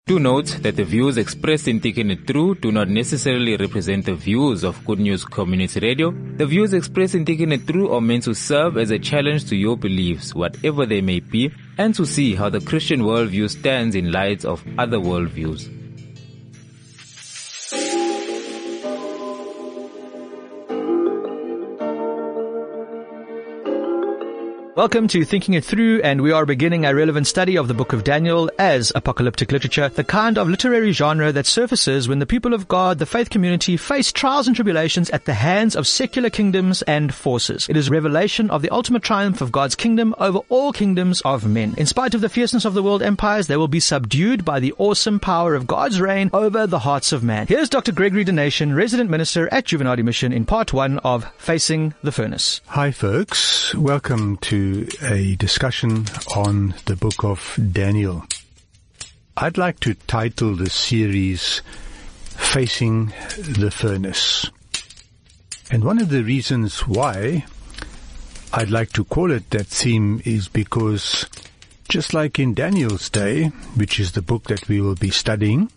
Do note that the views expressed in Thinking It Through do not necessarily represent the views of Good News Community Radio. The views expressed in Thinking It Through are meant to serve as a challenge to your beliefs, whatever they may be, and to see how the Christian worldview stands in light of other worldviews. Welcome to Thinking It Through, and we are beginning a relevant study of the book of Daniel as apocalyptic literature, the kind of literary genre that surfaces when the people of God, the faith community, face trials and tribulations at the hands of secular kingdoms and forces. It is a revelation of the ultimate triumph of God's kingdom over all kingdoms of men. In spite of the fierceness of the world empires, they will be subdued by the awesome power of God's reign over the hearts of man. Here's Dr. Gregory Donation, resident minister at Juvenile Mission, in part 1 of Facing the Furnace. Hi folks, welcome to a discussion on the book of Daniel. I'd like to title the series Facing the Furnace. And one of the reasons why I'd like to call it that theme is because just like in Daniel's day, which is the book that we will be studying,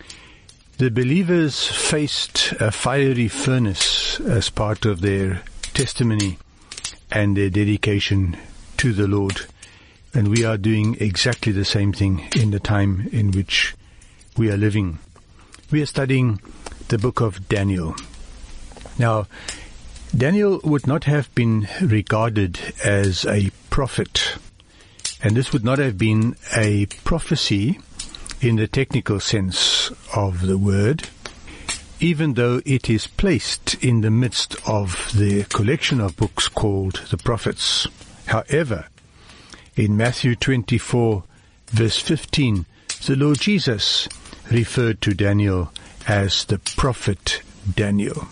the believers faced a fiery furnace as part of their testimony and their dedication to the Lord. And we are doing exactly the same thing in the time in which we are living. We are studying the book of Daniel. Now, Daniel would not have been regarded as a prophet, and this would not have been a prophecy in the technical sense of the word, even though it is placed in the midst of the collection of books called the prophets. However, in Matthew 24, verse 15, the Lord Jesus referred to Daniel as the prophet Daniel.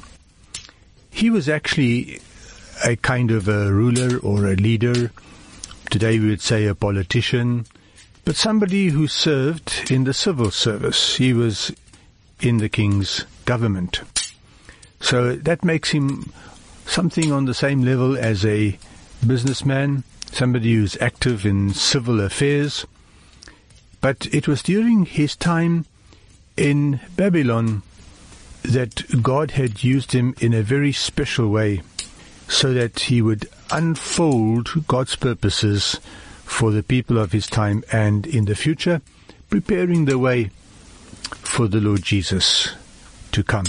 He was actually a kind of a ruler or a leader. Today we would say a politician, but somebody who served in the civil service. He was in the king's government. So that makes him something on the same level as a businessman, somebody who's active in civil affairs. But it was during his time in Babylon that God had used him in a very special way so that he would unfold God's purposes for the people of his time and in the future, preparing the way for the Lord Jesus to come.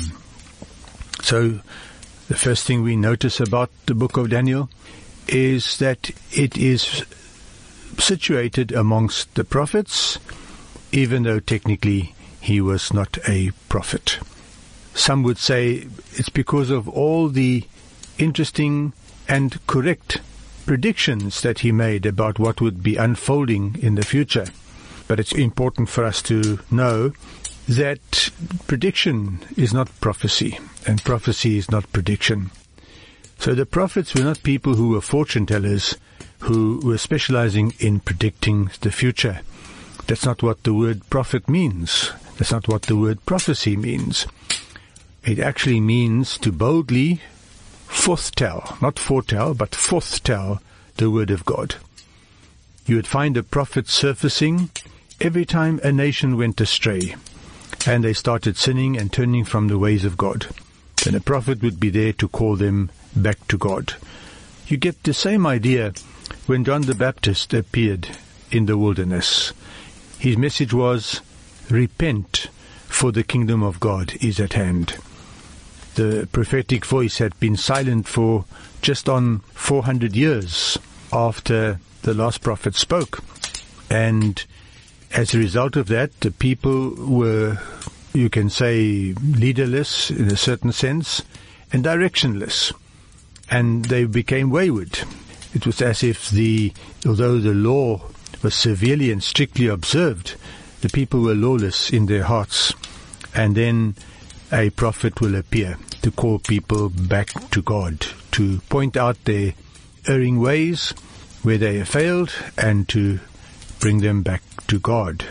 So the first thing we notice about the book of Daniel is that it is situated amongst the prophets, even though technically he was not a prophet. Some would say it's because of all the interesting and correct predictions that he made about what would be unfolding in the future. But it's important for us to know that prediction is not prophecy, and prophecy is not prediction. So the prophets were not people who were fortune tellers, who were specializing in predicting the future. That's not what the word prophet means. That's not what the word prophecy means. It actually means to boldly forthtell, not foretell, but forthtell the word of God. You would find a prophet surfacing every time a nation went astray and they started sinning and turning from the ways of God. Then a prophet would be there to call them back to God. You get the same idea when John the Baptist appeared in the wilderness. His message was, repent, for the kingdom of God is at hand. The prophetic voice had been silent for just on 400 years after the last prophet spoke. And as a result of that, the people were, you can say, leaderless in a certain sense, and directionless. And they became wayward. It was as if although the law was severely and strictly observed, the people were lawless in their hearts. And then a prophet will appear to call people back to God, to point out their erring ways where they have failed, and to bring them back to God.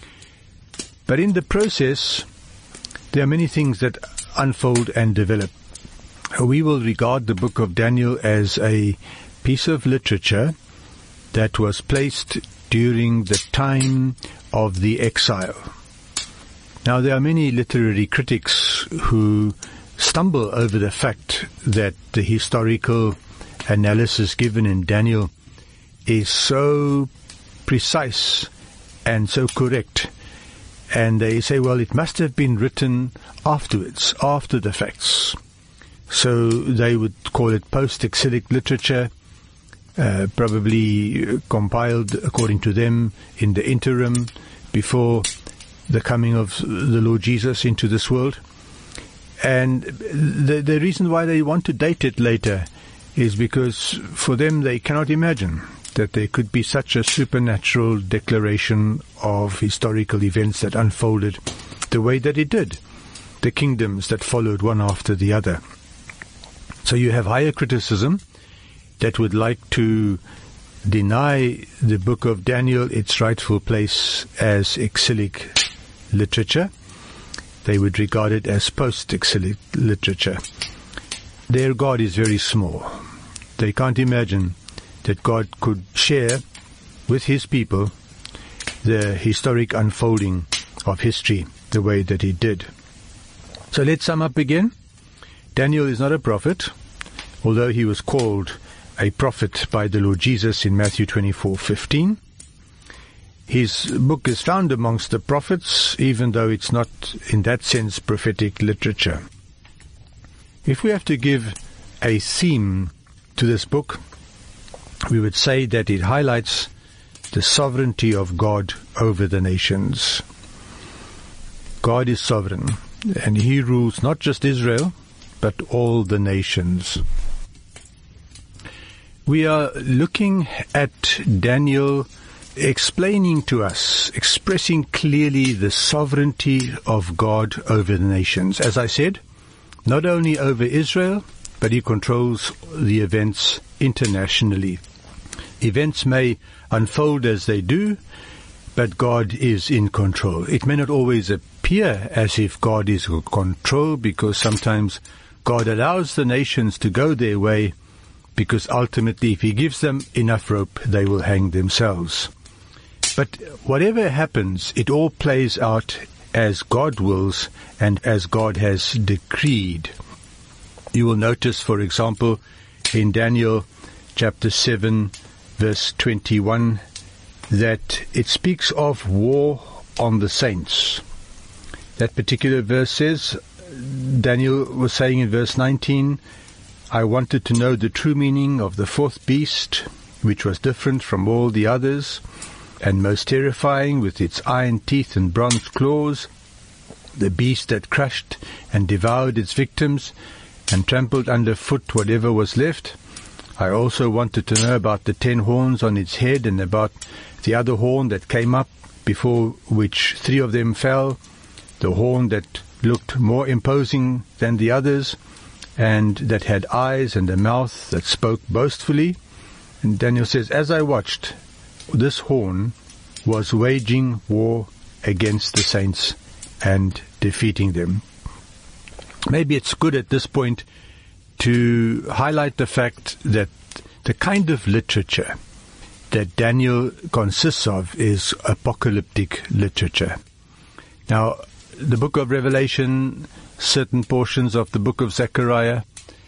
But in the process, there are many things that unfold and develop. We will regard the book of Daniel as a piece of literature that was placed during the time of the exile. Now, there are many literary critics who stumble over the fact that the historical analysis given in Daniel is so precise and so correct. And they say, well, it must have been written afterwards, after the facts. So they would call it post-exilic literature, probably compiled, according to them, in the interim before the coming of the Lord Jesus into this world. And the reason why they want to date it later is because for them they cannot imagine that there could be such a supernatural declaration of historical events that unfolded the way that it did, the kingdoms that followed one after the other. So you have higher criticism that would like to deny the book of Daniel its rightful place as exilic literature. They would regard it as post-exilic literature. Their God is very small. They can't imagine that God could share with his people the historic unfolding of history the way that he did. So let's sum up again. Daniel is not a prophet, although he was called a prophet by the Lord Jesus in Matthew 24:15. His book is found amongst the prophets, even though it's not in that sense prophetic literature. If we have to give a theme to this book, we would say that it highlights the sovereignty of God over the nations. God is sovereign, and he rules not just Israel, but all the nations. We are looking at Daniel explaining to us, expressing clearly the sovereignty of God over the nations. As I said, not only over Israel, but he controls the events internationally. Events may unfold as they do, but God is in control. It may not always appear as if God is in control, because sometimes God allows the nations to go their way, because ultimately if he gives them enough rope, they will hang themselves. But whatever happens, it all plays out as God wills and as God has decreed. You will notice, for example, in Daniel chapter 7, verse 21, that it speaks of war on the saints. That particular verse says, Daniel was saying in verse 19, I wanted to know the true meaning of the fourth beast, which was different from all the others, and most terrifying with its iron teeth and bronze claws, the beast that crushed and devoured its victims and trampled underfoot whatever was left. I also wanted to know about the 10 horns on its head and about the other horn that came up, before which 3 of them fell, the horn that looked more imposing than the others, and that had eyes and a mouth that spoke boastfully. And Daniel says, as I watched, this horn was waging war against the saints and defeating them. Maybe it's good at this point to highlight the fact that the kind of literature that Daniel consists of is apocalyptic literature. Now, the book of Revelation, certain portions of the book of Zechariah,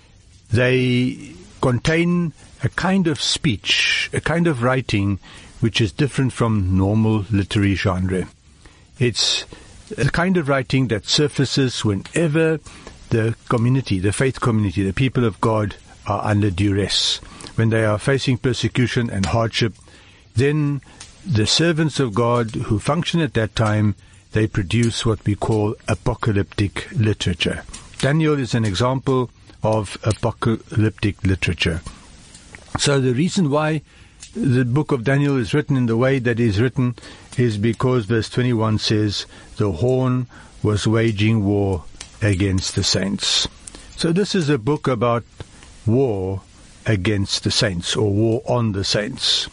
they contain a kind of speech, a kind of writing which is different from normal literary genre. It's a kind of writing that surfaces whenever the community, the faith community, the people of God are under duress. When they are facing persecution and hardship, then the servants of God who function at that time, they produce what we call apocalyptic literature. Daniel is an example of apocalyptic literature. So the reason why the book of Daniel is written in the way that it is written is because verse 21 says, the horn was waging war against the saints. So this is a book about war against the saints, or war on the saints.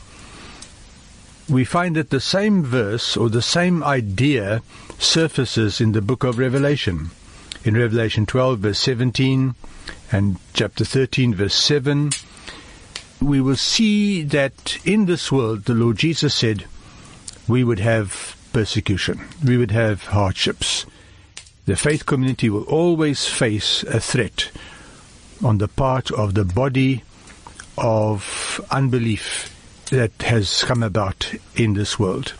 We find that the same verse or the same idea surfaces in the book of Revelation. In Revelation 12 verse 17 and chapter 13 verse 7, we will see that in this world, the Lord Jesus said, we would have persecution, we would have hardships, the faith community will always face a threat on the part of the body of unbelief that has come about in this world.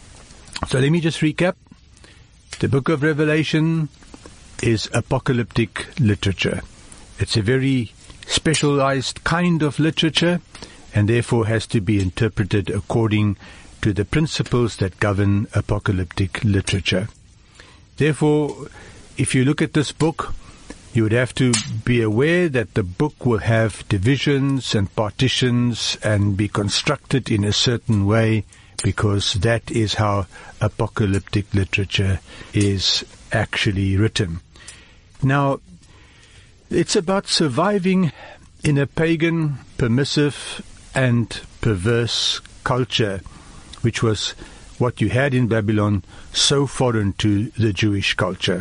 So let me just recap. The book of Revelation is apocalyptic literature. It's a very specialized kind of literature, and therefore has to be interpreted according to the principles that govern apocalyptic literature. Therefore, if you look at this book, you would have to be aware that the book will have divisions and partitions and be constructed in a certain way, because that is how apocalyptic literature is actually written. Now, it's about surviving in a pagan, permissive, and perverse culture, which was what you had in Babylon, so foreign to the Jewish culture.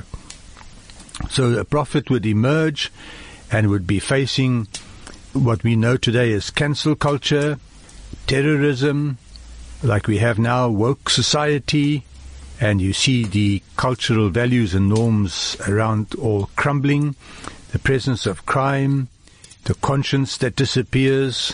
So a prophet would emerge and would be facing what we know today as cancel culture, terrorism, like we have now, woke society, and you see the cultural values and norms around all crumbling, the presence of crime, the conscience that disappears,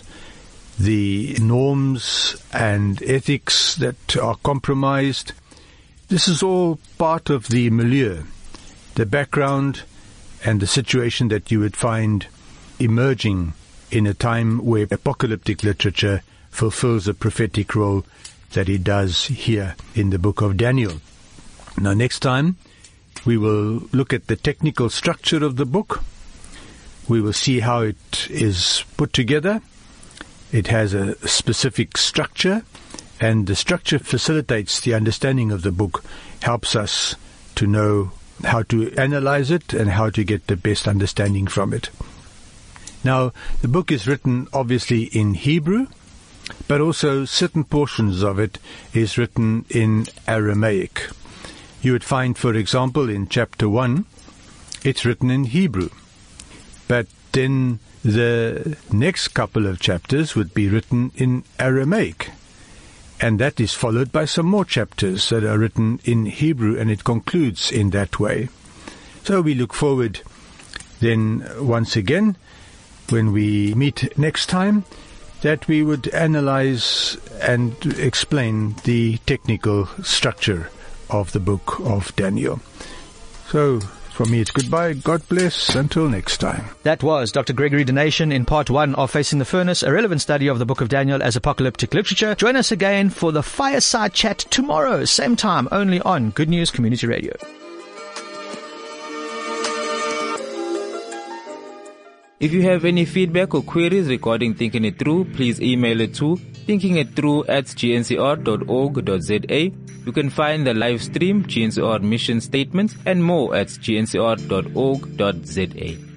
the norms and ethics that are compromised. This is all part of the milieu, the background and the situation that you would find emerging in a time where apocalyptic literature fulfills a prophetic role that it does here in the book of Daniel. Now, next time we will look at the technical structure of the book. We will see how it is put together. It has a specific structure, and the structure facilitates the understanding of the book, helps us to know how to analyze it and how to get the best understanding from it. Now, the book is written obviously in Hebrew, but also certain portions of it is written in Aramaic. You would find, for example, in chapter 1, it's written in Hebrew. But then the next couple of chapters would be written in Aramaic. And that is followed by some more chapters that are written in Hebrew, and it concludes in that way. So we look forward then once again, when we meet next time, that we would analyze and explain the technical structure of the book of Daniel. So, from me, it's goodbye. God bless. Until next time. That was Dr. Gregory Donation in part 1 of Facing the Furnace, a relevant study of the book of Daniel as apocalyptic literature. Join us again for the fireside chat tomorrow, same time, only on Good News Community Radio. If you have any feedback or queries regarding Thinking It Through, please email it to thinkingitthrough@gncr.org.za. You can find the live stream, GNCR mission statements, and more at gncr.org.za.